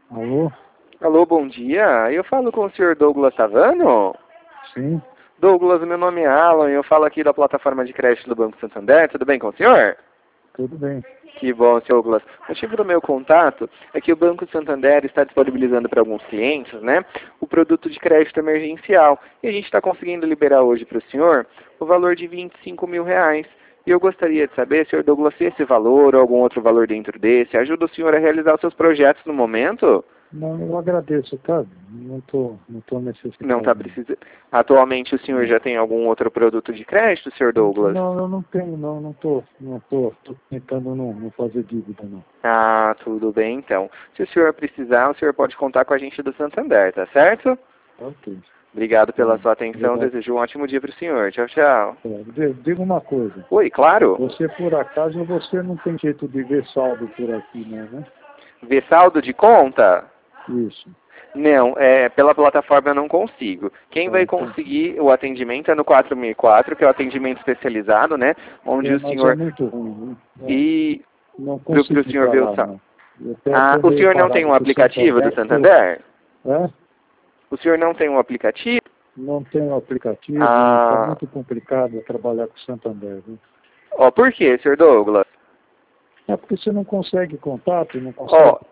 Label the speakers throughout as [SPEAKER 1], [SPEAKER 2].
[SPEAKER 1] Alô?
[SPEAKER 2] Alô, bom dia. Eu falo com o senhor Douglas Savano?
[SPEAKER 1] Sim,
[SPEAKER 2] Douglas, meu nome é Alan e eu falo aqui da plataforma de crédito do Banco Santander. Tudo bem com o senhor?
[SPEAKER 1] tudo bem.
[SPEAKER 2] Que bom, senhor Douglas. O motivo do meu contato é que o Banco Santander está disponibilizando para alguns clientes, né, o produto de crédito emergencial. E a gente está conseguindo liberar hoje para o senhor o valor de R$ 25.000. E eu gostaria de saber, senhor Douglas, se esse valor ou algum outro valor dentro desse ajuda o senhor a realizar os seus projetos no momento?
[SPEAKER 1] Não, eu agradeço, tá? Não tô
[SPEAKER 2] Não está
[SPEAKER 1] necessitado.
[SPEAKER 2] precisando. Atualmente o senhor
[SPEAKER 1] Não,
[SPEAKER 2] já tem algum outro produto de crédito, senhor Douglas?
[SPEAKER 1] não, eu não tenho, tô tentando não fazer dívida, não.
[SPEAKER 2] Ah, tudo bem então. Se o senhor precisar, o senhor pode contar com a gente do Santander, tá certo?
[SPEAKER 1] Ok.
[SPEAKER 2] Obrigado
[SPEAKER 1] Tá
[SPEAKER 2] pela
[SPEAKER 1] bom.
[SPEAKER 2] sua atenção.
[SPEAKER 1] Obrigado.
[SPEAKER 2] Desejo um ótimo dia para o senhor. Tchau, tchau.
[SPEAKER 1] Diga uma coisa.
[SPEAKER 2] Oi, claro.
[SPEAKER 1] Você, por acaso, você não tem jeito de ver saldo por aqui, né?
[SPEAKER 2] Ver saldo de conta?
[SPEAKER 1] Isso.
[SPEAKER 2] Não, pela plataforma eu não consigo. Quem
[SPEAKER 1] Tá,
[SPEAKER 2] vai
[SPEAKER 1] então.
[SPEAKER 2] conseguir o atendimento é no 4004, que é o atendimento especializado, né? Onde o
[SPEAKER 1] Mas é
[SPEAKER 2] senhor...
[SPEAKER 1] muito ruim, né?
[SPEAKER 2] E
[SPEAKER 1] Não
[SPEAKER 2] para o
[SPEAKER 1] consigo
[SPEAKER 2] senhor ver o
[SPEAKER 1] falar,
[SPEAKER 2] saldo.
[SPEAKER 1] não. Eu
[SPEAKER 2] Ah,
[SPEAKER 1] tô
[SPEAKER 2] o
[SPEAKER 1] meio
[SPEAKER 2] senhor não tem
[SPEAKER 1] parado
[SPEAKER 2] um
[SPEAKER 1] com o
[SPEAKER 2] aplicativo do
[SPEAKER 1] Santander.
[SPEAKER 2] Santander?
[SPEAKER 1] É?
[SPEAKER 2] O senhor não tem um aplicativo?
[SPEAKER 1] Não tem aplicativo, está
[SPEAKER 2] Ah,
[SPEAKER 1] muito complicado trabalhar com Santander. Viu?
[SPEAKER 2] ó, por quê, senhor Douglas?
[SPEAKER 1] É porque você não consegue contato, não consegue.
[SPEAKER 2] Ó,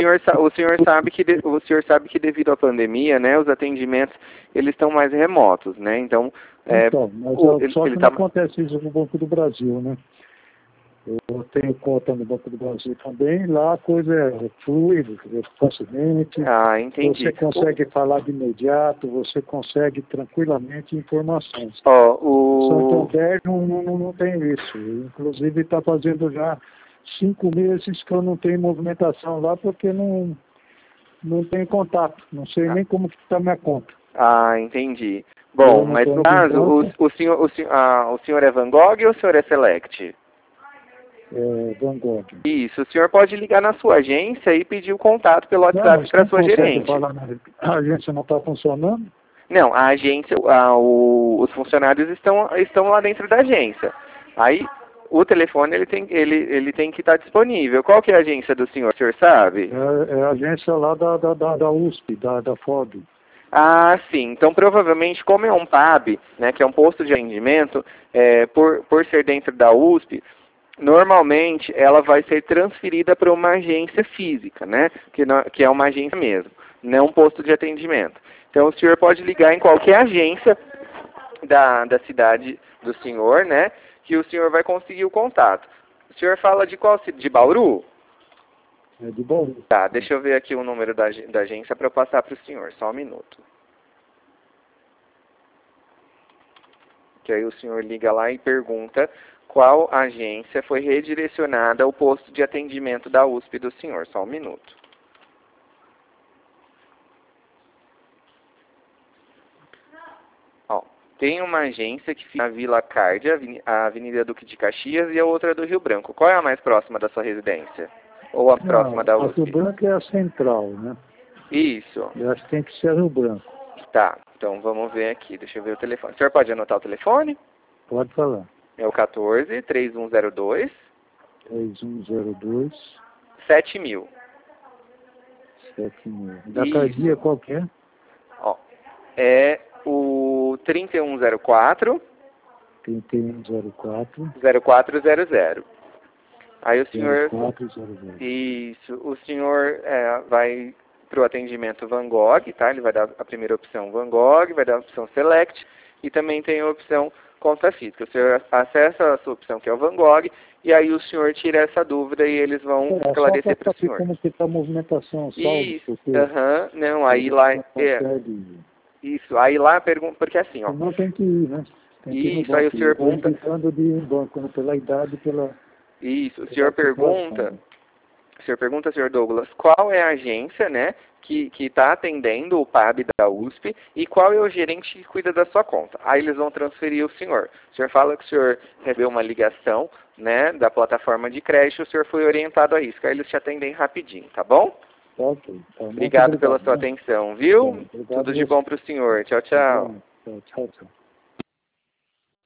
[SPEAKER 2] o senhor sabe que devido à pandemia, né, os atendimentos eles estão mais remotos, né? Então,
[SPEAKER 1] Então, mas só
[SPEAKER 2] ele
[SPEAKER 1] que não
[SPEAKER 2] está
[SPEAKER 1] acontece isso no Banco do Brasil, né? Eu tenho conta no Banco do Brasil também, lá a coisa flui facilmente, você
[SPEAKER 2] entendi.
[SPEAKER 1] consegue falar de imediato, você consegue tranquilamente informações.
[SPEAKER 2] Ó,
[SPEAKER 1] O
[SPEAKER 2] o
[SPEAKER 1] Santander não tem isso. Inclusive está fazendo já 5 meses que eu não tenho movimentação lá porque não tenho contato. Não sei nem como que está minha conta.
[SPEAKER 2] entendi.
[SPEAKER 1] Eu
[SPEAKER 2] Bom,
[SPEAKER 1] não
[SPEAKER 2] mas
[SPEAKER 1] estou
[SPEAKER 2] no
[SPEAKER 1] indo em
[SPEAKER 2] caso,
[SPEAKER 1] banco,
[SPEAKER 2] o senhor é Van Gogh ou o senhor é Select?
[SPEAKER 1] Van Gogh.
[SPEAKER 2] Isso, o senhor pode ligar na sua agência e pedir o contato pelo
[SPEAKER 1] Não,
[SPEAKER 2] WhatsApp
[SPEAKER 1] mas
[SPEAKER 2] para
[SPEAKER 1] quem
[SPEAKER 2] sua
[SPEAKER 1] consegue
[SPEAKER 2] gerente.
[SPEAKER 1] falar a agência não está funcionando?
[SPEAKER 2] Não, a agência, os funcionários estão lá dentro da agência. Aí o telefone ele tem que estar disponível. Qual que é a agência do senhor, o senhor sabe?
[SPEAKER 1] É a agência lá da USP, da FOB.
[SPEAKER 2] Ah, sim. Então, provavelmente, como é um PAB, né, que é um posto de atendimento, por ser dentro da USP, normalmente ela vai ser transferida para uma agência física, né, que é uma agência mesmo, não um posto de atendimento. Então, o senhor pode ligar em qualquer agência da cidade do senhor, né, que o senhor vai conseguir o contato. O senhor fala de qual de Bauru?
[SPEAKER 1] É de Bauru.
[SPEAKER 2] Tá, deixa eu ver aqui o número da agência para eu passar para o senhor, só um minuto. Que aí o senhor liga lá e pergunta qual agência foi redirecionada ao posto de atendimento da USP do senhor. Só um minuto. Ó, tem uma agência que fica na Vila Card, a Avenida Duque de Caxias, e a outra do Rio Branco. Qual é a mais próxima da sua residência? Ou a próxima
[SPEAKER 1] Não,
[SPEAKER 2] da
[SPEAKER 1] a Rio
[SPEAKER 2] USP?
[SPEAKER 1] Branco é a central, né?
[SPEAKER 2] Isso.
[SPEAKER 1] Eu acho que tem que ser Rio Branco.
[SPEAKER 2] Tá, então vamos ver aqui. Deixa eu ver o telefone. O senhor pode anotar o telefone?
[SPEAKER 1] Pode falar.
[SPEAKER 2] É o 14-3102
[SPEAKER 1] 3102
[SPEAKER 2] 7000.
[SPEAKER 1] 7000. Da Cardia
[SPEAKER 2] Isso.
[SPEAKER 1] qual que é?
[SPEAKER 2] Ó, é o 3104
[SPEAKER 1] 3104
[SPEAKER 2] 0400. Aí o senhor,
[SPEAKER 1] 0400.
[SPEAKER 2] isso, o senhor vai para o atendimento Van Gogh, tá? Ele vai dar a primeira opção Van Gogh, vai dar a opção Select e também tem a opção Conta Física. O senhor acessa a sua opção que é o Van Gogh e aí o senhor tira essa dúvida e eles vão
[SPEAKER 1] Só
[SPEAKER 2] esclarecer para
[SPEAKER 1] para
[SPEAKER 2] o
[SPEAKER 1] saber
[SPEAKER 2] senhor.
[SPEAKER 1] como que está a movimentação, saldo,
[SPEAKER 2] Isso,
[SPEAKER 1] porque
[SPEAKER 2] não,
[SPEAKER 1] a
[SPEAKER 2] aí
[SPEAKER 1] gente
[SPEAKER 2] lá,
[SPEAKER 1] não consegue.
[SPEAKER 2] isso, aí lá pergunta, porque assim, ó,
[SPEAKER 1] Senão tem que ir, né? Tem que ir no
[SPEAKER 2] isso, aí o
[SPEAKER 1] banco. Eu
[SPEAKER 2] senhor
[SPEAKER 1] estou
[SPEAKER 2] pergunta,
[SPEAKER 1] indicando de ir em banco, né? Pela idade,
[SPEAKER 2] isso,
[SPEAKER 1] pela situação. Né?
[SPEAKER 2] o senhor pergunta, senhor Douglas, qual é a agência, né, que está atendendo o PAB da USP e qual é o gerente que cuida da sua conta. Aí eles vão transferir o senhor. O senhor fala que o senhor recebeu uma ligação, né, da plataforma de crédito, o senhor foi orientado a isso, que aí eles te atendem rapidinho, tá bom?
[SPEAKER 1] Tá ok. Tá, muito
[SPEAKER 2] Obrigado pela
[SPEAKER 1] obrigado.
[SPEAKER 2] sua
[SPEAKER 1] Né?
[SPEAKER 2] atenção,
[SPEAKER 1] Tá,
[SPEAKER 2] viu?
[SPEAKER 1] obrigado
[SPEAKER 2] Tudo
[SPEAKER 1] a
[SPEAKER 2] de
[SPEAKER 1] você.
[SPEAKER 2] bom para o senhor. Tchau, tchau.
[SPEAKER 1] Igualmente. Tá, tchau, tchau.